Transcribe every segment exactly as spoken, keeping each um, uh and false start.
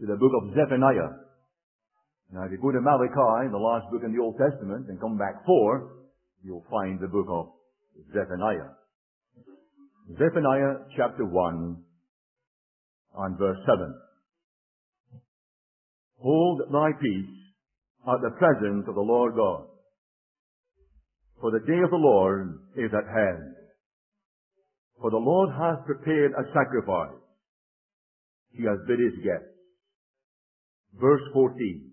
to the book of Zephaniah. Now, if you go to Malachi, the last book in the Old Testament, and come back four, you'll find the book of Zephaniah. Zephaniah chapter one and verse seven. Hold thy peace at the presence of the Lord God, for the day of the Lord is at hand. For the Lord hath prepared a sacrifice. He has bid his guests. Verse fourteen.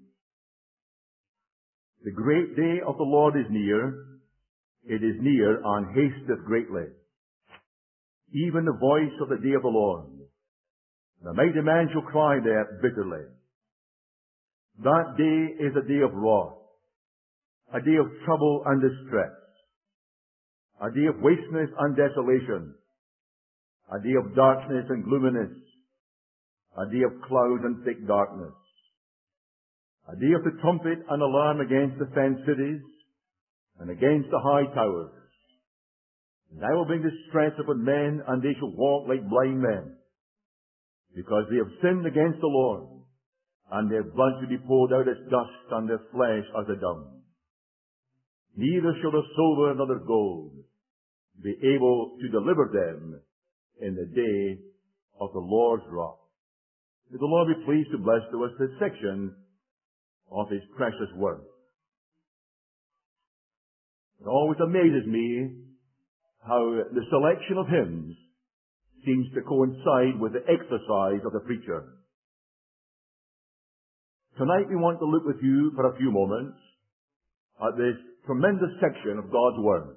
The great day of the Lord is near. It is near and hasteth greatly. Even the voice of the day of the Lord. The mighty man shall cry there bitterly. That day is a day of wrath, a day of trouble and distress, a day of wasteness and desolation, a day of darkness and gloominess, a day of cloud and thick darkness, a day of the trumpet and alarm against the fenced cities and against the high towers. And I will bring distress upon men, and they shall walk like blind men, because they have sinned against the Lord, and their blood shall be poured out as dust, and their flesh as a dung. Neither shall the silver nor the gold be able to deliver them in the day of the Lord's wrath. May the Lord be pleased to bless to us this section of His precious word. It always amazes me how the selection of hymns seems to coincide with the exercise of the preacher. Tonight we want to look with you for a few moments at this tremendous section of God's Word.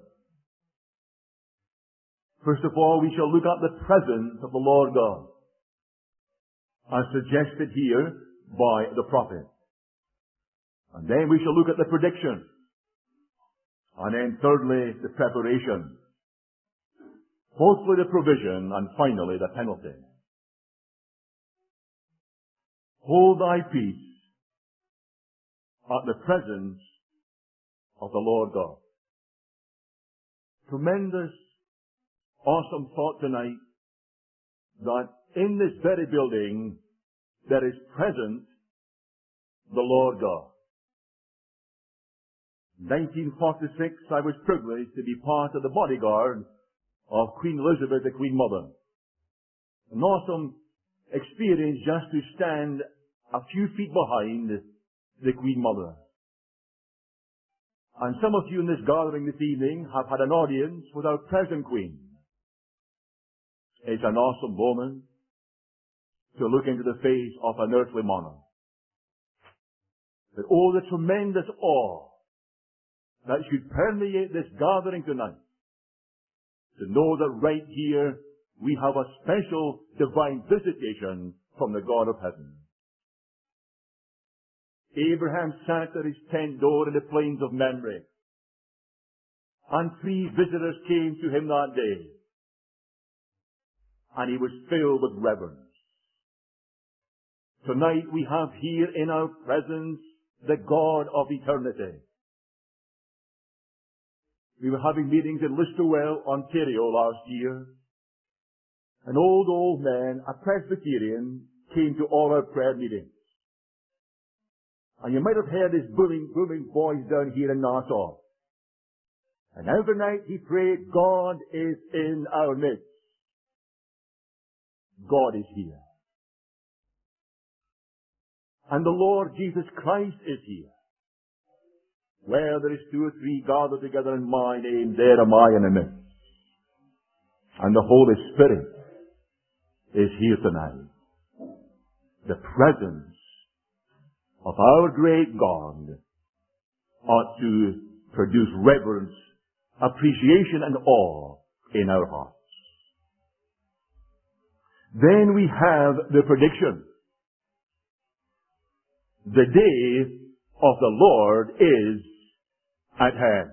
First of all, we shall look at the presence of the Lord God, as suggested here by the prophet. And then we shall look at the prediction. And then thirdly, the preparation. Fourthly, the provision. And finally, the penalty. Hold thy peace at the presence of the Lord God. Tremendous, awesome thought tonight that in this very building there is present the Lord God. In nineteen forty-six, I was privileged to be part of the bodyguard of Queen Elizabeth, the Queen Mother. An awesome experience just to stand a few feet behind the Queen Mother. And some of you in this gathering this evening have had an audience with our present Queen. It's an awesome moment to look into the face of an earthly monarch. But oh, the tremendous awe that should permeate this gathering tonight, to know that right here we have a special divine visitation from the God of heaven. Abraham sat at his tent door in the plains of Mamre, and three visitors came to him that day, and he was filled with reverence. Tonight we have here in our presence the God of eternity. We were having meetings in Listowel, Ontario last year. An old, old man, a Presbyterian, came to all our prayer meetings. And you might have heard his booming, booming voice down here in Nassau. And every night he prayed, God is in our midst. God is here. And the Lord Jesus Christ is here. Where there is two or three gathered together in my name, there am I in the midst. And the Holy Spirit is here tonight. The presence of our great God ought to produce reverence, appreciation, and awe in our hearts. Then we have the prediction. The day of the Lord is at hand.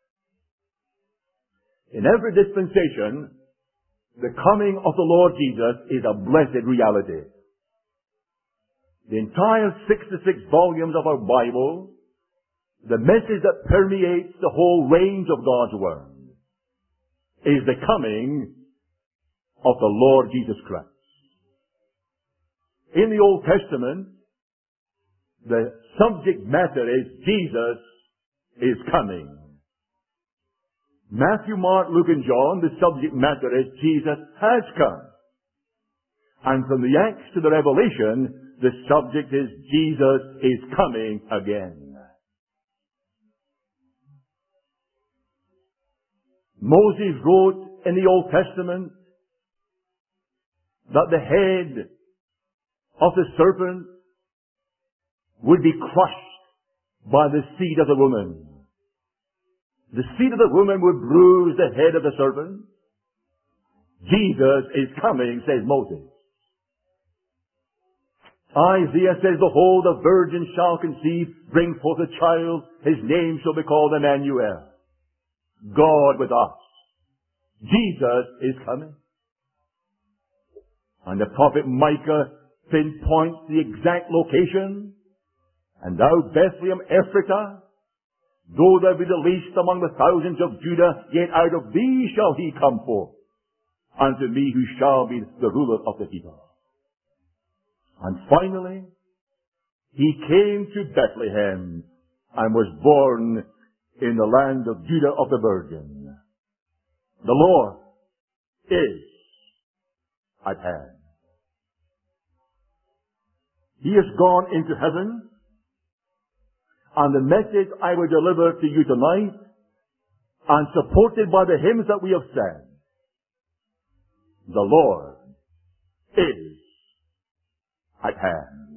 In every dispensation, the coming of the Lord Jesus is a blessed reality. The entire sixty-six volumes of our Bible, the message that permeates the whole range of God's Word, is the coming of the Lord Jesus Christ. In the Old Testament, the subject matter is Jesus is coming. Matthew, Mark, Luke, and John, the subject matter is Jesus has come. And from the Acts to the Revelation, the subject is Jesus is coming again. Moses wrote in the Old Testament that the head of the serpent would be crushed by the seed of the woman. The seed of the woman would bruise the head of the serpent. Jesus is coming, says Moses. Isaiah says, behold, the virgin shall conceive, bring forth a child, his name shall be called Emmanuel. God with us. Jesus is coming. And the prophet Micah pinpoints the exact location. And thou, Bethlehem Ephratah, though thou be the least among the thousands of Judah, yet out of thee shall he come forth, unto me who shall be the ruler of the people. And finally, he came to Bethlehem and was born in the land of Judah of the Virgin. The Lord is at hand. He has gone into heaven, and the message I will deliver to you tonight, and supported by the hymns that we have sang, the Lord is at hand.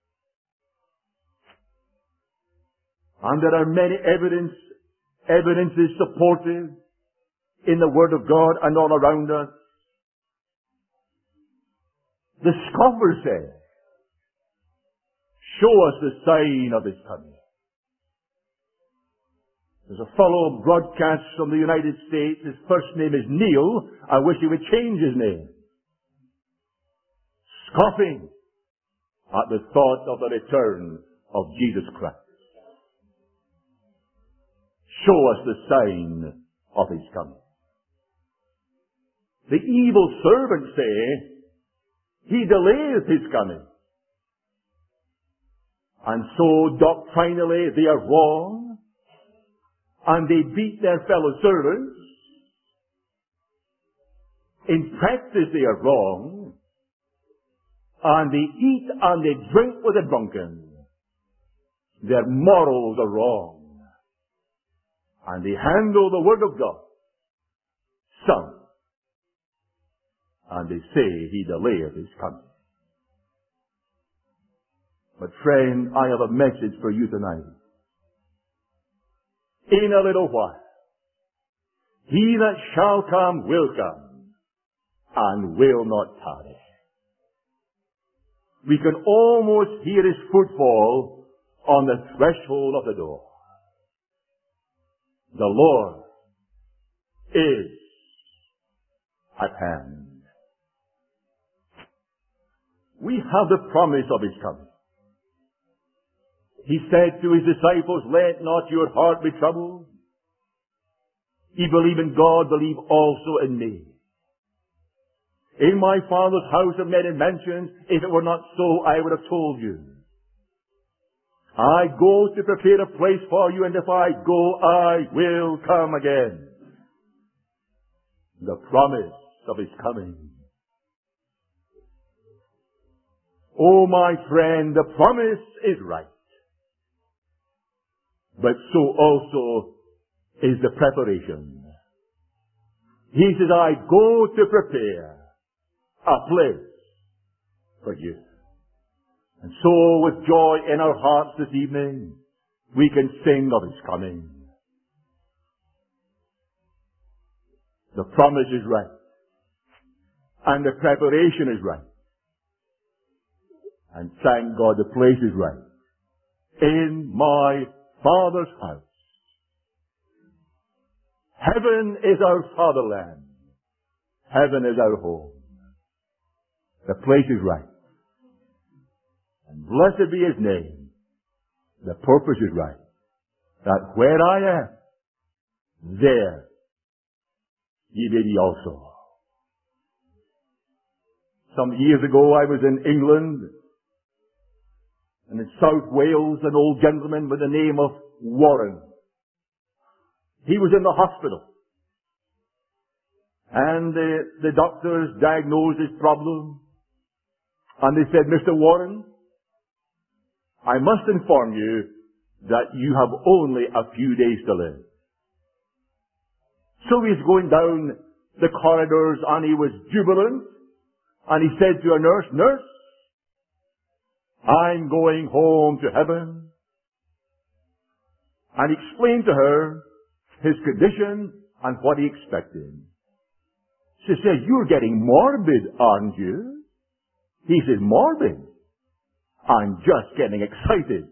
And there are many evidence, evidences supportive in the Word of God and all around us. The scoffers say, show us the sign of His coming. There's a fellow broadcast from the United States. His first name is Neil. I wish he would change his name. Scoffing at the thought of the return of Jesus Christ. Show us the sign of His coming. The evil servants say, He delays His coming. And so doctrinally they are wrong, and they beat their fellow servants. In practice they are wrong, and they eat and they drink with the drunken. Their morals are wrong, and they handle the Word of God sound, and they say He delayeth His coming. But friend, I have a message for you tonight. In a little while, He that shall come will come, and will not tarry. We can almost hear His footfall on the threshold of the door. The Lord is at hand. We have the promise of His coming. He said to His disciples, let not your heart be troubled. Ye believe in God, believe also in me. In my Father's house are many mansions. If it were not so, I would have told you. I go to prepare a place for you, and if I go, I will come again. The promise of His coming. Oh, my friend, the promise is right. But so also is the preparation. He says, I go to prepare a place for you. And so with joy in our hearts this evening, we can sing of His coming. The promise is right. And the preparation is right. And thank God the place is right. In my Father's house. Heaven is our fatherland. Heaven is our home. The place is right. And blessed be His name. The purpose is right. That where I am, there ye may be also. Some years ago I was in England And in South Wales, an old gentleman with the name of Warren. He was in the hospital. And the, the doctors diagnosed his problem. And they said, Mister Warren, I must inform you that you have only a few days to live. So he's going down the corridors and he was jubilant. And he said to a nurse, Nurse, I'm going home to heaven. And he explained to her his condition and what he expected. She said, You're getting morbid, aren't you? He said, Morbid? I'm just getting excited.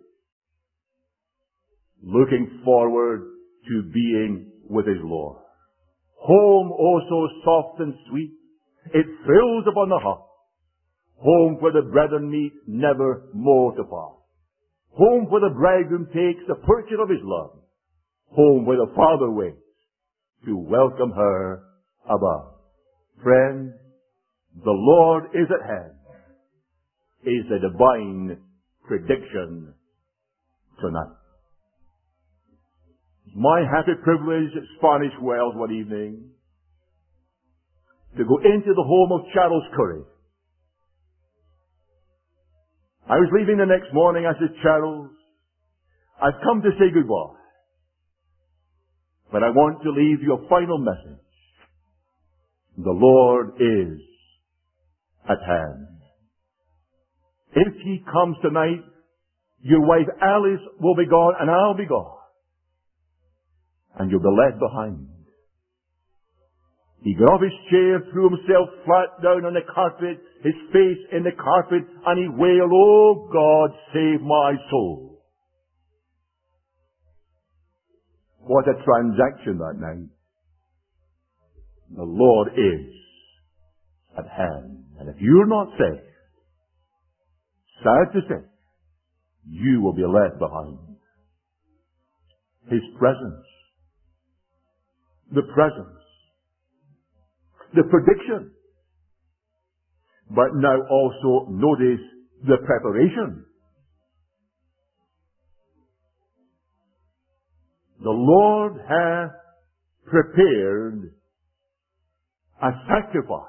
Looking forward to being with his Lord. Home, oh so soft and sweet, it thrills upon the heart. Home where the brethren meet, never more to part. Home where the bridegroom takes the purchase of his love. Home where the Father waits to welcome her above. Friend, the Lord is at hand, is a divine prediction tonight. My happy privilege at Spanish Wells one evening to go into the home of Charles Curry. I was leaving the next morning. I said, Charles, I've come to say goodbye, but I want to leave you a final message. The Lord is at hand. If He comes tonight, your wife Alice will be gone and I'll be gone. And you'll be left behind. He got off his chair, threw himself flat down on the carpet, his face in the carpet, and he wailed, Oh God, save my soul. What a transaction that night. The Lord is at hand. And if you're not saved, sad to say, you will be left behind. His presence. The presence. The prediction. But now also notice the preparation. The Lord hath prepared a sacrifice.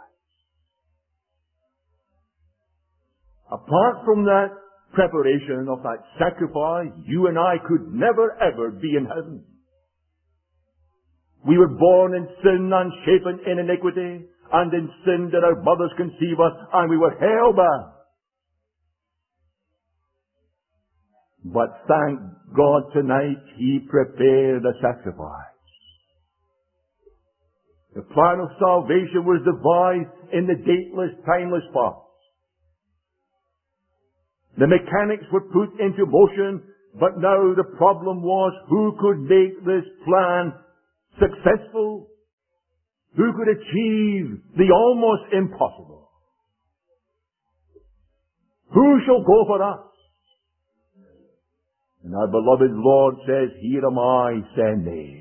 Apart from that preparation of that sacrifice, you and I could never ever be in heaven. We were born in sin and shapen in iniquity, and in sin did our mothers conceive us, and we were hell-bound. But thank God tonight He prepared a sacrifice. The plan of salvation was devised in the dateless, timeless past. The mechanics were put into motion, but now the problem was who could make this plan successful? Who could achieve the almost impossible? Who shall go for us? And our beloved Lord says, Here am I, send me.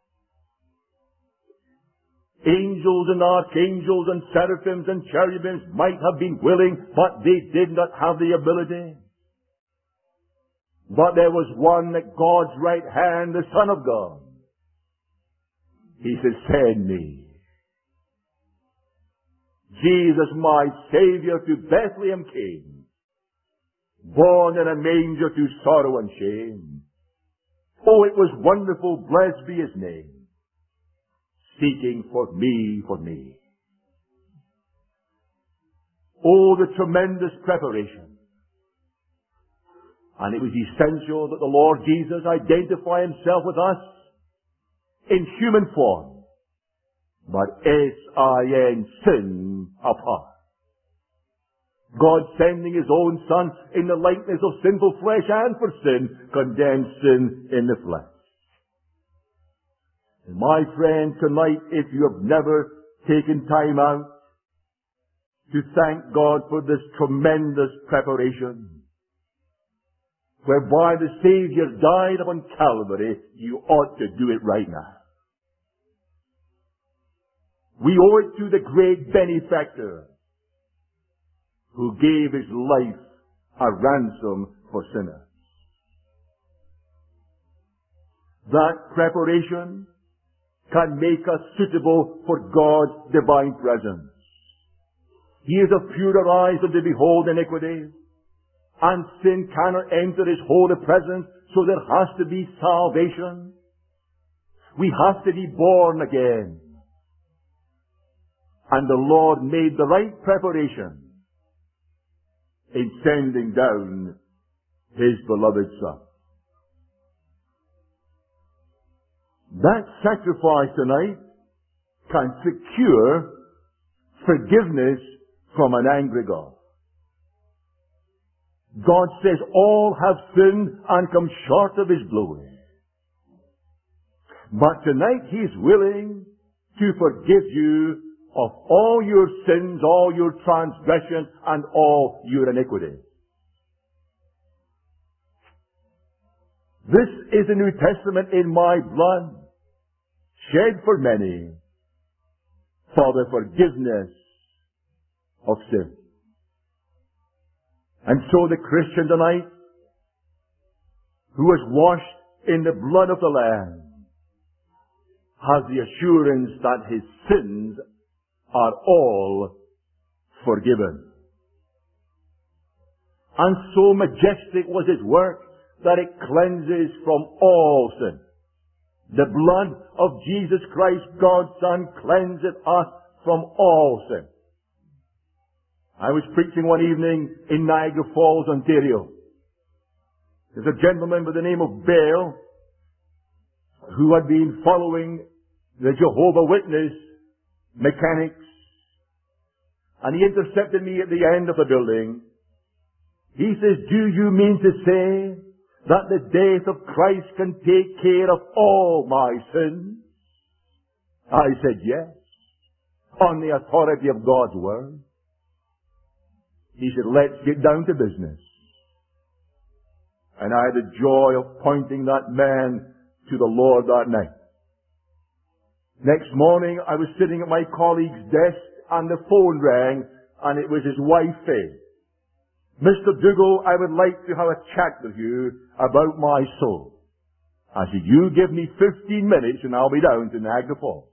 Angels and archangels and seraphims and cherubims might have been willing, but they did not have the ability. But there was one at God's right hand, the Son of God. He says, Send me. Jesus, my Savior, to Bethlehem came, born in a manger to sorrow and shame. Oh, it was wonderful, blessed be His name, seeking for me, for me. Oh, the tremendous preparation. And it was essential that the Lord Jesus identify Himself with us in human form, but S I N, sin apart. God sending His own Son in the likeness of sinful flesh, and for sin, condemned sin in the flesh. And my friend, tonight, if you have never taken time out to thank God for this tremendous preparation, whereby the Savior died upon Calvary, you ought to do it right now. We owe it to the great benefactor who gave His life a ransom for sinners. That preparation can make us suitable for God's divine presence. He is of purer eyes than to behold iniquity, and sin cannot enter His holy presence, so there has to be salvation. We have to be born again. And the Lord made the right preparation in sending down His beloved Son. That sacrifice tonight can secure forgiveness from an angry God. God says all have sinned and come short of His glory. But tonight He is willing to forgive you of all your sins, all your transgressions, and all your iniquities. This is the New Testament in my blood, shed for many, for the forgiveness of sin. And so the Christian tonight, who is washed in the blood of the Lamb, has the assurance that his sins are all forgiven. And so majestic was His work that it cleanses from all sin. The blood of Jesus Christ, God's Son, cleanseth us from all sin. I was preaching one evening in Niagara Falls, Ontario. There's a gentleman by the name of Bale who had been following the Jehovah Witness mechanics, and he intercepted me at the end of the building. He says, "Do you mean to say that the death of Christ can take care of all my sins?" I said, "Yes, on the authority of God's Word." He said, "Let's get down to business." And I had the joy of pointing that man to the Lord that night. Next morning, I was sitting at my colleague's desk, and the phone rang, and it was his wife, Faye. "Mister Dougal, I would like to have a chat with you about my soul." I said, "You give me fifteen minutes and I'll be down to Niagara Falls."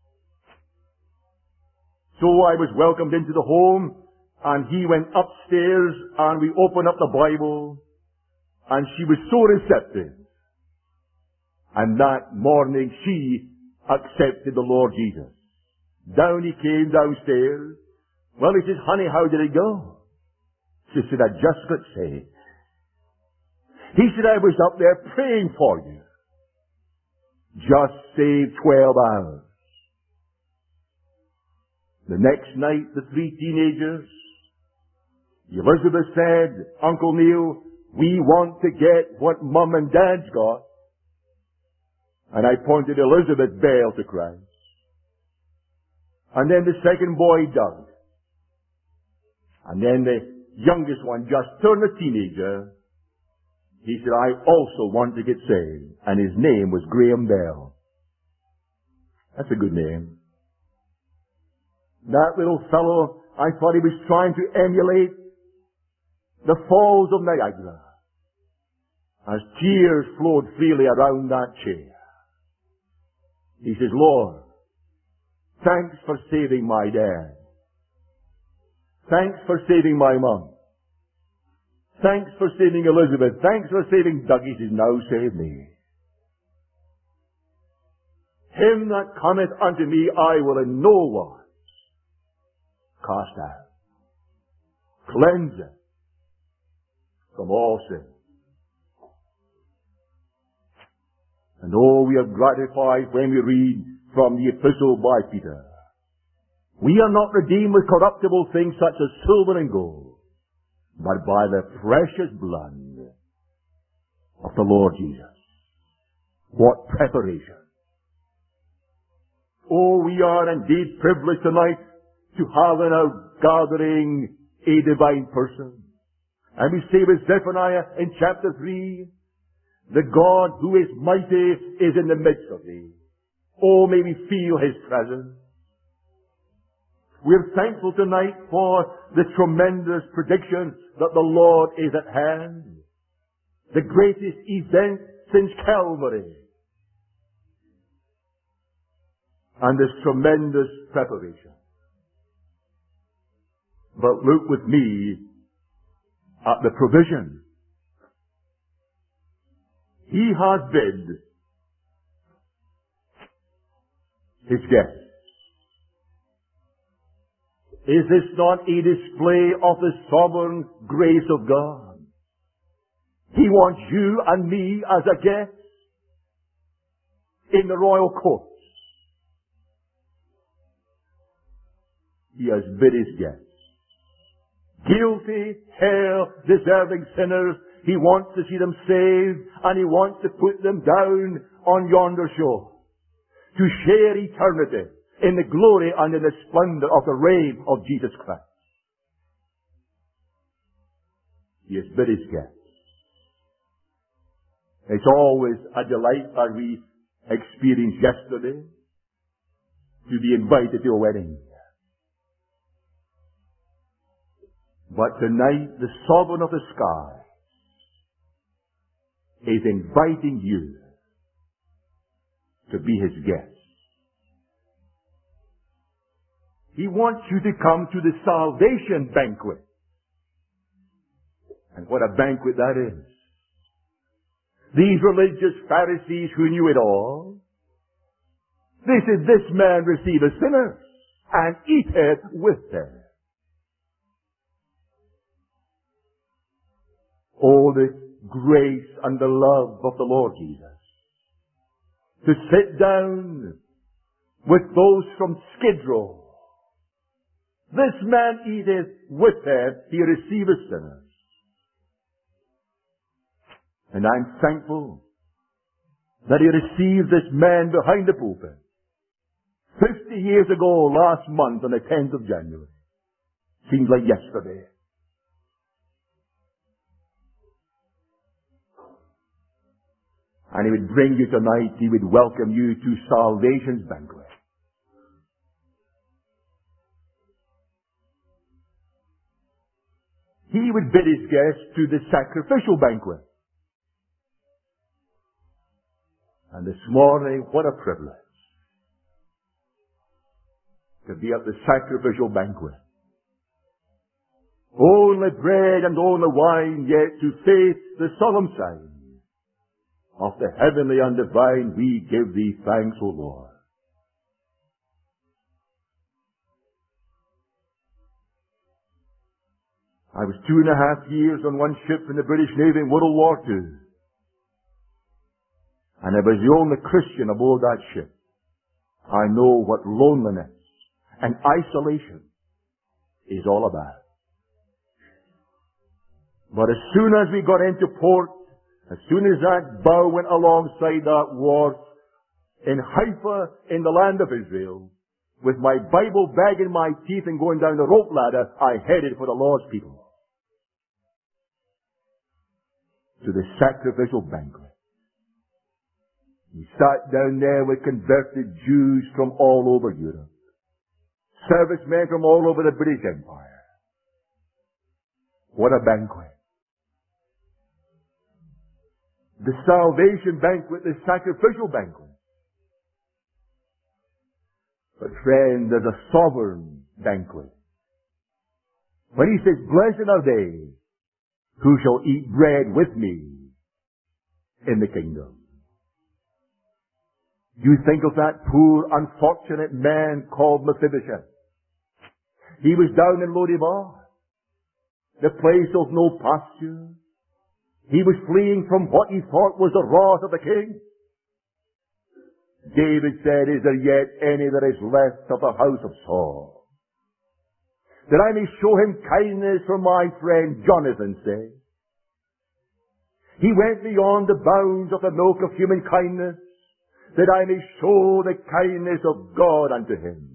So I was welcomed into the home, and he went upstairs, and we opened up the Bible, and she was so receptive. And that morning she accepted the Lord Jesus. Down he came downstairs. Well, he says, "Honey, how did it go?" She said, "I just got saved." He said, "I was up there praying for you. Just saved twelve hours. The next night, the three teenagers, Elizabeth said, "Uncle Neil, we want to get what Mum and Dad's got." And I pointed Elizabeth Bale to Christ. And then the second boy, Doug. And then the youngest one just turned a teenager. He said, "I also want to get saved." And his name was Graham Bell. That's a good name. That little fellow, I thought he was trying to emulate the Falls of Niagara, as tears flowed freely around that chair. He says, "Lord, thanks for saving my dad. Thanks for saving my mum. Thanks for saving Elizabeth. Thanks for saving Doug." He says, "Now save me. Him that cometh unto me I will in no wise cast out. Cleanse it from all sin." And oh, we are gratified when we read from the epistle by Peter. "We are not redeemed with corruptible things such as silver and gold, but by the precious blood of the Lord Jesus." What preparation! Oh, we are indeed privileged tonight to have in our gathering a divine person. And we say with Zephaniah in chapter three, "The God who is mighty is in the midst of thee." Oh, may we feel His presence. We're thankful tonight for the tremendous prediction that the Lord is at hand. the greatest event since Calvary. And this tremendous preparation. But look with me at the provision. He has bid his guests. Is this not a display of the sovereign grace of God? He wants you and me as a guest in the royal courts. He has bid his guests. Guilty, hell-deserving sinners, he wants to see them saved, and he wants to put them down on yonder shore to share eternity in the glory and in the splendor of the reign of Jesus Christ. He has bid his guests. It's always a delight, as we experienced yesterday, to be invited to a wedding. But tonight, the sovereign of the sky is inviting you to be his guest. He wants you to come to the salvation banquet. And what a banquet that is. These religious Pharisees who knew it all, they said, this man receiveth sinners and eateth with them. Oh, the grace and the love of the Lord Jesus. To sit down with those from Skid Row. This man eateth with them, he receiveth sinners. And I'm thankful that he received this man behind the pulpit. Fifty years ago, last month, on the tenth of January. Seems like yesterday. And he would bring you tonight, he would welcome you to salvation's banquet. He would bid his guests to the sacrificial banquet. And this morning, what a privilege to be at the sacrificial banquet. Only bread and only wine, yet to face the solemn sign of the heavenly and divine, we give thee thanks, O Lord. I was two and a half years on one ship in the British Navy in World War Two. And I was the only Christian aboard that ship. I know what loneliness and isolation is all about. But as soon as we got into port, as soon as that bow went alongside that wharf in Haifa, in the land of Israel, with my Bible bag in my teeth and going down the rope ladder, I headed for the Lord's people. To the sacrificial banquet. We sat down there with converted Jews from all over Europe. Servicemen from all over the British Empire. What a banquet. The salvation banquet, the sacrificial banquet. But friend, there's a sovereign banquet. When he says, blessed are they who shall eat bread with me in the kingdom. You think of that poor, unfortunate man called Mephibosheth. He was down in Lodebar, the place of no pasture. He was fleeing from what he thought was the wrath of the king. David said, is there yet any that is left of the house of Saul, that I may show him kindness for my friend Jonathan's sake? He went beyond the bounds of the milk of human kindness, that I may show the kindness of God unto him.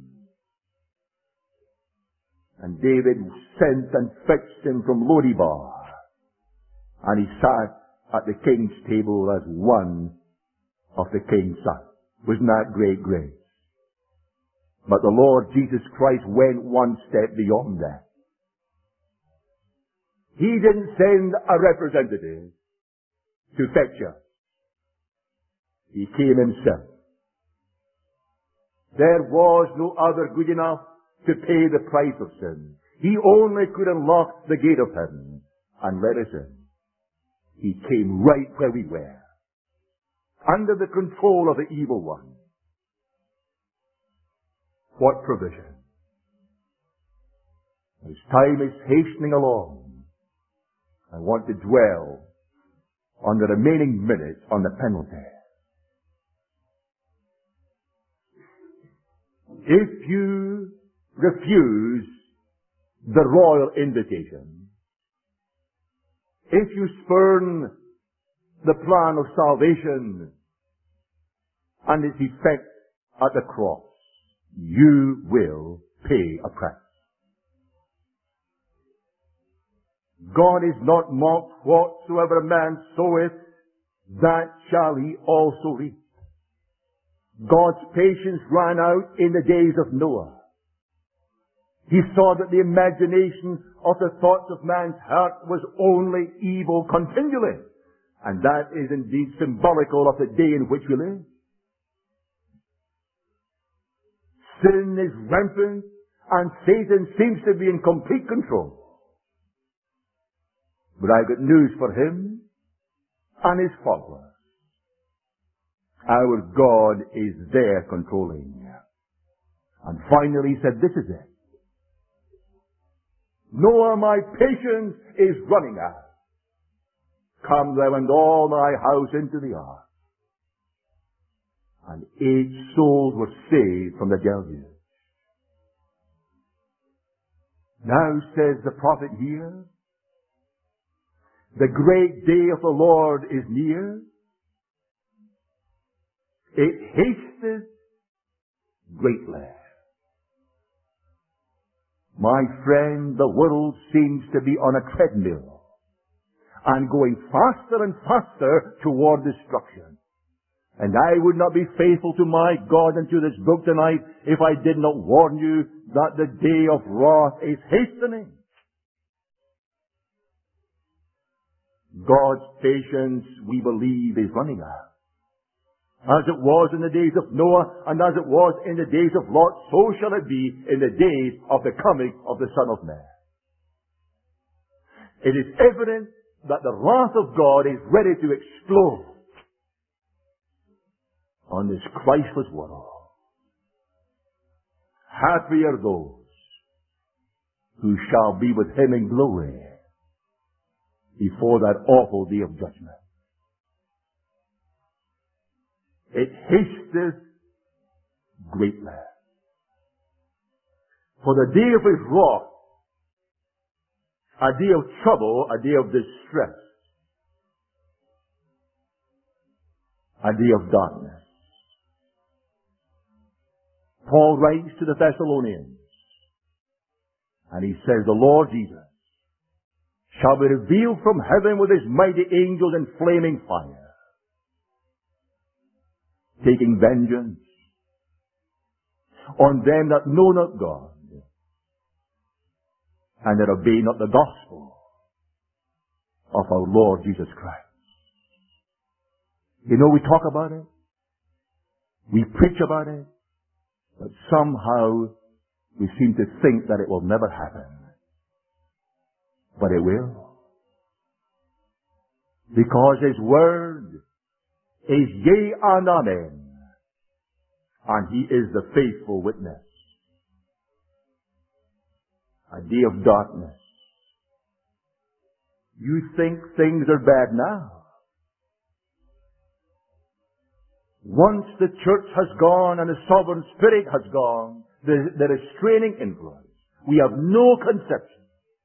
And David sent and fetched him from Lodebar, and he sat at the king's table as one of the king's sons. Wasn't that great grace? But the Lord Jesus Christ went one step beyond that. He didn't send a representative. to fetch us. He came himself. There was no other good enough to pay the price of sin. He only could unlock the gate of heaven and let us in. He came right where we were, under the control of the evil one. What provision! As time is hastening along, I want to dwell on the remaining minutes on the penalty. If you refuse the royal invitation, if you spurn the plan of salvation and its effect at the cross, you will pay a price. God is not mocked. Whatsoever a man soweth, that shall he also reap. God's patience ran out in the days of Noah. He saw that the imagination of the thoughts of man's heart was only evil continually. And that is indeed symbolical of the day in which we live. Sin is rampant and Satan seems to be in complete control. But I've got news for him and his followers. Our God is there controlling. And finally he said, this is it. Noah, my patience is running out. Come thou and all thy house into the ark. And eight souls were saved from the deluge. Now says the prophet here, the great day of the Lord is near. It hasteth greatly. My friend, the world seems to be on a treadmill and going faster and faster toward destruction. And I would not be faithful to my God and to this book tonight if I did not warn you that the day of wrath is hastening. God's patience, we believe, is running out. As it was in the days of Noah, and as it was in the days of Lot, so shall it be in the days of the coming of the Son of Man. It is evident that the wrath of God is ready to explode on this Christless world. Happy are those who shall be with Him in glory before that awful day of judgment. It hasteth greatly. For the day of His wrath, a day of trouble, a day of distress, a day of darkness. Paul writes to the Thessalonians, and he says, the Lord Jesus shall be revealed from heaven with His mighty angels in flaming fire, taking vengeance on them that know not God, and that obey not the gospel of our Lord Jesus Christ. You know, we talk about it, we preach about it, but somehow we seem to think that it will never happen. But it will. Because His word is yea and amen. And He is the faithful witness. A day of darkness. You think things are bad now. Once the church has gone and the sovereign Spirit has gone, the, the restraining influence, we have no conception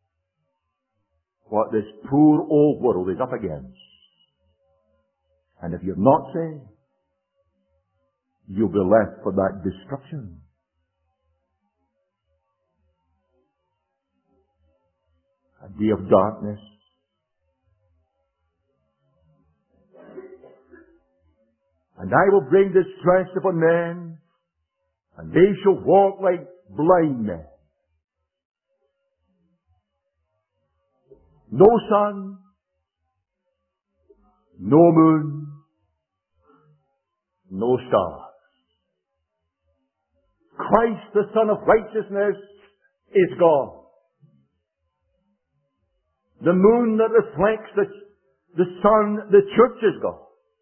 what this poor old world is up against. And if you're not saved, you'll be left for that destruction. A day of darkness. And I will bring distress upon men, and they shall walk like blind men. No sun, no moon, no stars. Christ, the Son of Righteousness, is gone. The moon that reflects the, the sun, the church, is gone.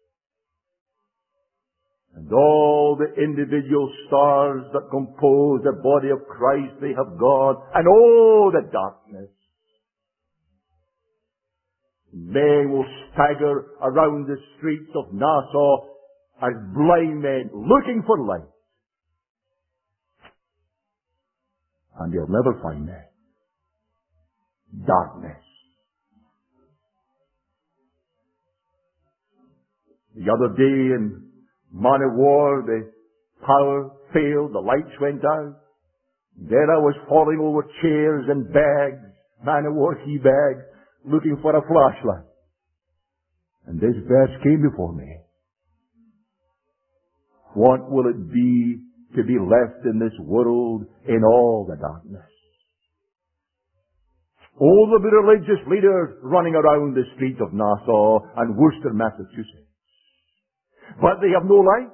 And all the individual stars that compose the body of Christ, they have gone. And oh, the darkness. Men will stagger around the streets of Nassau as blind men looking for light. And they'll never find it. Darkness. The other day in Man of War, the power failed, the lights went out. There I was falling over chairs and bags, Man of War key bags, looking for a flashlight. And this verse came before me. What will it be to be left in this world in all the darkness? All the religious leaders running around the streets of Nassau and Worcester, Massachusetts. But they have no light.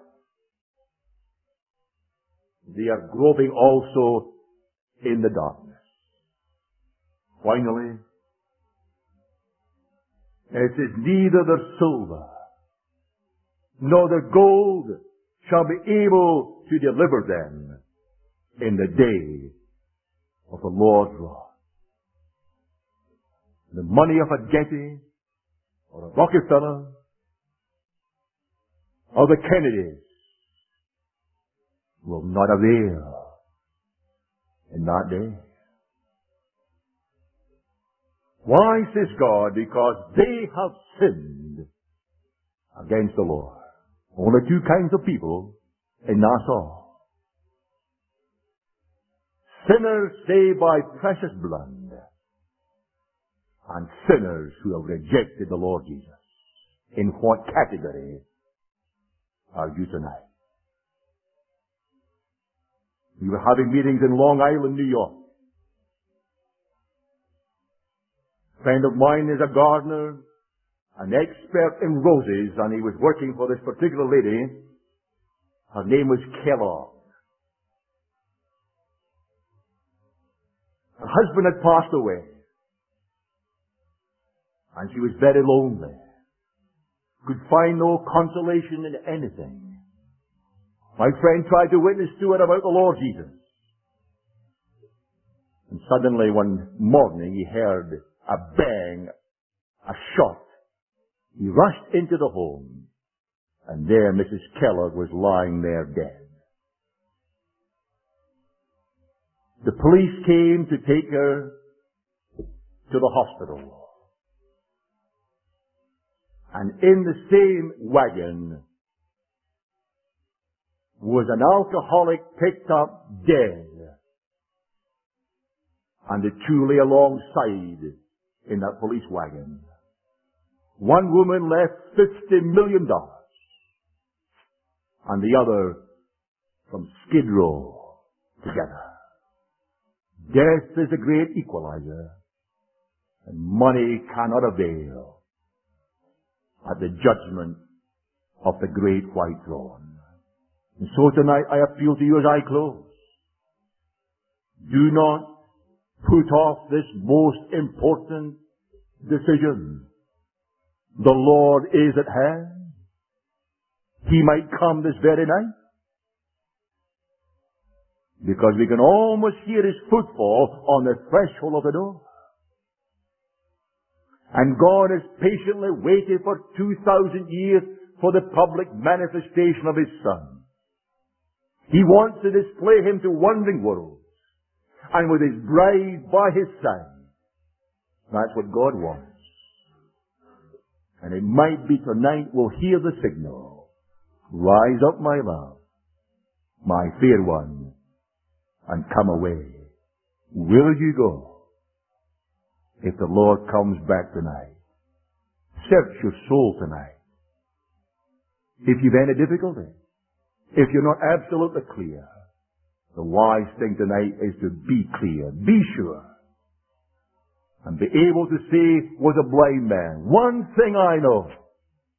They are groping also in the darkness. Finally, it is neither the silver nor the gold shall be able to deliver them in the day of the Lord's wrath. The money of a Getty or a Rockefeller or the Kennedys will not avail in that day. Why, says God? Because they have sinned against the Lord. Only two kinds of people in Nassau. Sinners saved by precious blood, and sinners who have rejected the Lord Jesus. In what category are you tonight? We were having meetings in Long Island, New York. A friend of mine is a gardener, an expert in roses, and he was working for this particular lady. Her name was Kellogg. Her husband had passed away, and she was very lonely. Could find no consolation in anything. My friend tried to witness to her about the Lord Jesus. And suddenly one morning he heard a bang, a shot. He rushed into the home, and there Missus Kellogg was lying there dead. The police came to take her to the hospital. And in the same wagon was an alcoholic picked up dead. And the two lay alongside in that police wagon. One woman left fifty million dollars. And the other from Skid Row together. Death is a great equalizer. And money cannot avail at the judgment of the great white throne. And so tonight I appeal to you as I close. Do not put off this most important decision. The Lord is at hand. He might come this very night. Because we can almost hear His footfall on the threshold of the door. And God has patiently waited for two thousand years for the public manifestation of His Son. He wants to display Him to wandering worlds. And with His bride by His side. That's what God wants. And it might be tonight we'll hear the signal. Rise up, my love, my fair one, and come away. Will you go? If the Lord comes back tonight, search your soul tonight. If you've any difficulty, if you're not absolutely clear, the wise thing tonight is to be clear, be sure, and be able to say, was a blind man, one thing I know,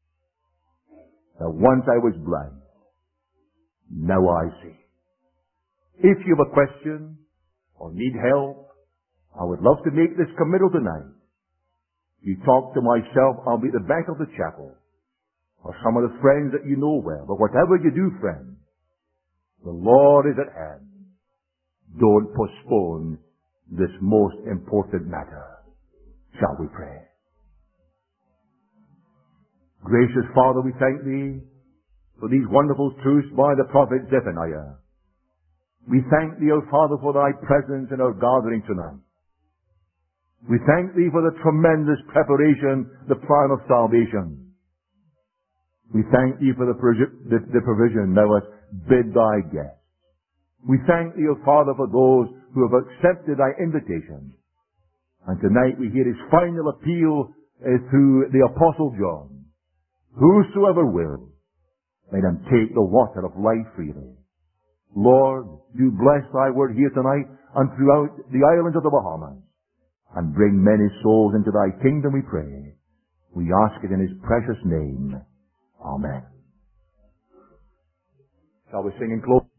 that once I was blind, now I see. If you have a question or need help, I would love to make this committal tonight. You talk to myself, I'll be at the back of the chapel, or some of the friends that you know well. But whatever you do, friend, the Lord is at hand. Don't postpone this most important matter. Shall we pray? Gracious Father, we thank Thee for these wonderful truths by the prophet Zephaniah. We thank Thee, O Father, for Thy presence in our gathering tonight. We thank Thee for the tremendous preparation, the plan of salvation. We thank Thee for the, the, the provision Thou hast bid Thy guests. We thank Thee, O Father, for those who have accepted Thy invitation. And tonight we hear His final appeal uh, through the Apostle John. Whosoever will, let him take the water of life freely. Lord, do bless Thy word here tonight and throughout the islands of the Bahamas, and bring many souls into Thy kingdom, we pray. We ask it in His precious name. Amen. Shall we sing in close?